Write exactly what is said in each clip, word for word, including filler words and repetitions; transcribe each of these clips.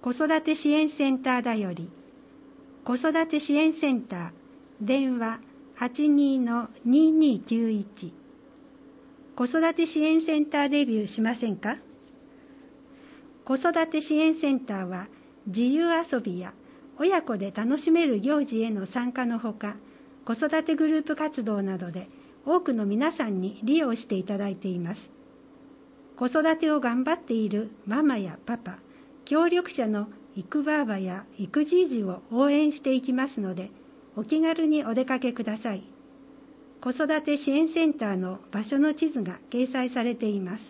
子育て支援センターだより、子育て支援センター、電話 はちにーのにーにーきゅういち。子育て支援センターデビューしませんか？子育て支援センターは、自由遊びや親子で楽しめる行事への参加のほか、子育てグループ活動などで多くの皆さんに利用していただいています。子育てを頑張っているママやパパ、協力者の育ばあばや育児いじを応援していきますので、お気軽にお出かけください。子育て支援センターの場所の地図が掲載されています。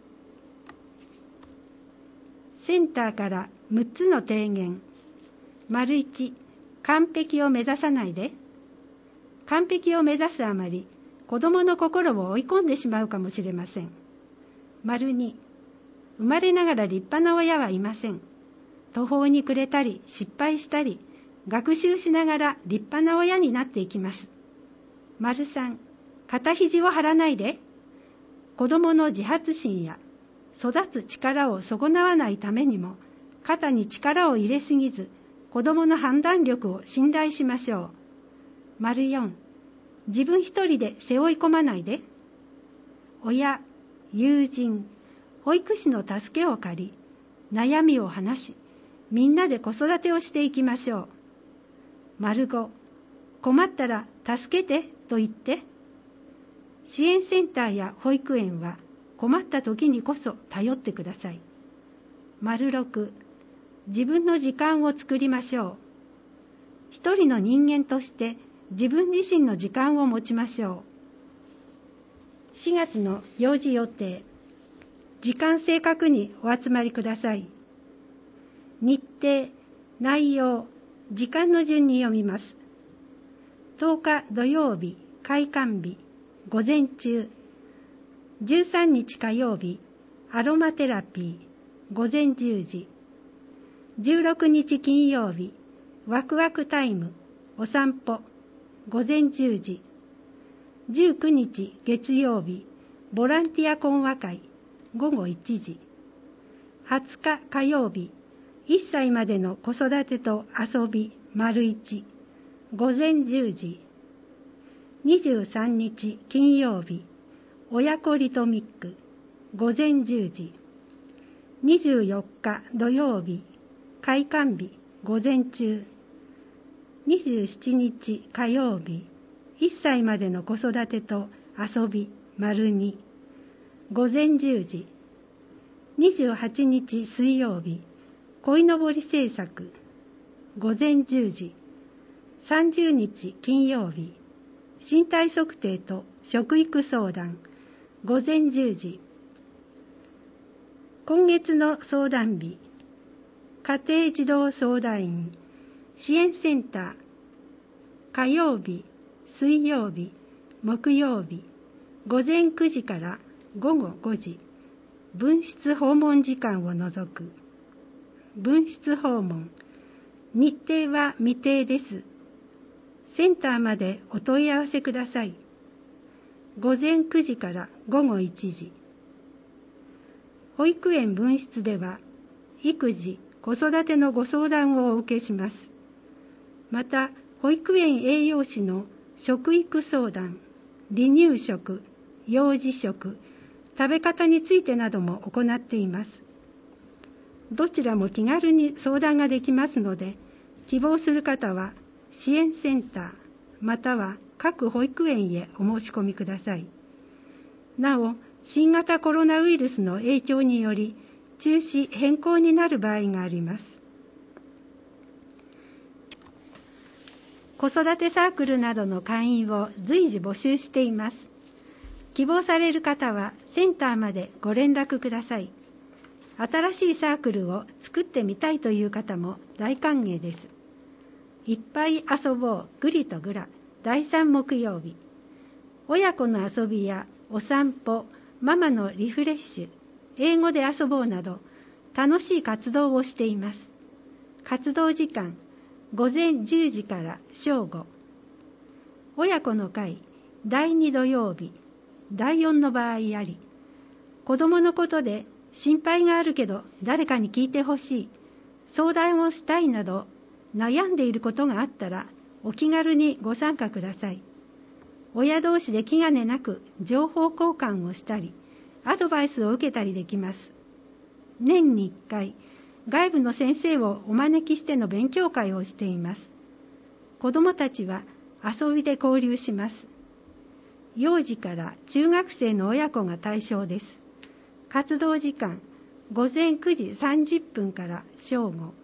センターからむっつの提言。丸いち、完璧を目指さないで。完璧を目指すあまり、子どもの心を追い込んでしまうかもしれません。丸に、生まれながら立派な親はいません。途方に暮れたり、失敗したり、学習しながら立派な親になっていきます。丸さん、肩肘を張らないで。子どもの自発心や育つ力を損なわないためにも、肩に力を入れすぎず、子どもの判断力を信頼しましょう。丸よん、自分一人で背負い込まないで。親、友人、保育士の助けを借り、悩みを話し、みんなで子育てをしていきましょう。丸ご、困ったら助けてと言って。支援センターや保育園は困った時にこそ頼ってください。丸ろく、自分の時間を作りましょう。一人の人間として自分自身の時間を持ちましょう。しがつの行事予定、時間正確にお集まりください。日程、内容、時間の順に読みます。とおか土曜日、開館日、午前中。じゅうさんにち火曜日、アロマテラピー、午前じゅうじ。じゅうろくにち金曜日、ワクワクタイム、お散歩、午前じゅうじ。じゅうくにち月曜日、ボランティア懇話会、午後いちじ。はつか火曜日、いっさいまでの子育てと遊び丸一、午前じゅうじ。にじゅうさんにち金曜日、親子リトミック、午前じゅうじ。にじゅうよっか土曜日、開館日、午前中。にじゅうしちにち火曜日、いっさいまでの子育てと遊び丸に、午前じゅうじ。にじゅうはちにち水曜日、鯉のぼり制作、午前じゅうじ。さんじゅうにち金曜日、身体測定と食育相談、午前じゅうじ。今月の相談日、家庭児童相談員、支援センター、火曜日、水曜日、木曜日、午前くじから午後ごじ、分室訪問時間を除く。分室訪問、日程は未定です。センターまでお問い合わせください。午前くじから午後いちじ。保育園分室では、育児、子育てのご相談をお受けします。また、保育園栄養士の食育相談、離乳食、幼児食、食べ方についてなども行っています。どちらも気軽に相談ができますので、希望する方は支援センターまたは各保育園へお申し込みください。なお、新型コロナウイルスの影響により中止変更になる場合があります。子育てサークルなどの会員を随時募集しています。希望される方はセンターまでご連絡ください。新しいサークルを作ってみたいという方も大歓迎です。いっぱい遊ぼうグリとグラだいさん木曜日。親子の遊びやお散歩、ママのリフレッシュ、英語で遊ぼうなど楽しい活動をしています。活動時間、午前じゅうじから正午。親子の会、だいに土曜日、だいよんの場合あり。子供のことで心配があるけど誰かに聞いてほしい。 相談をしたいなど悩んでいることがあったらお気軽にご参加ください。親同士で気兼ねなく情報交換をしたり、アドバイスを受けたりできます。年にいっかい、外部の先生をお招きしての勉強会をしています。子どもたちは遊びで交流します。幼児から中学生の親子が対象です。活動時間、ごぜんくじさんじゅっぷんから正午。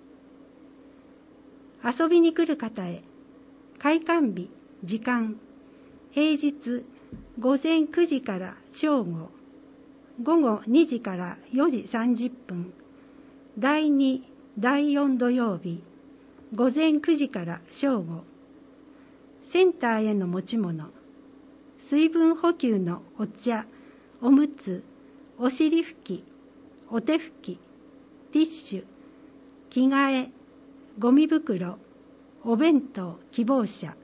遊びに来る方へ、開館日、時間、平日ごぜんくじから正午、午後にじからよじさんじゅっぷん、だいに、だいよん土曜日、ごぜんくじから正午。センターへの持ち物、水分補給のお茶、おむつ、お尻拭き、お手拭き、ティッシュ、着替え、ゴミ袋、お弁当希望者、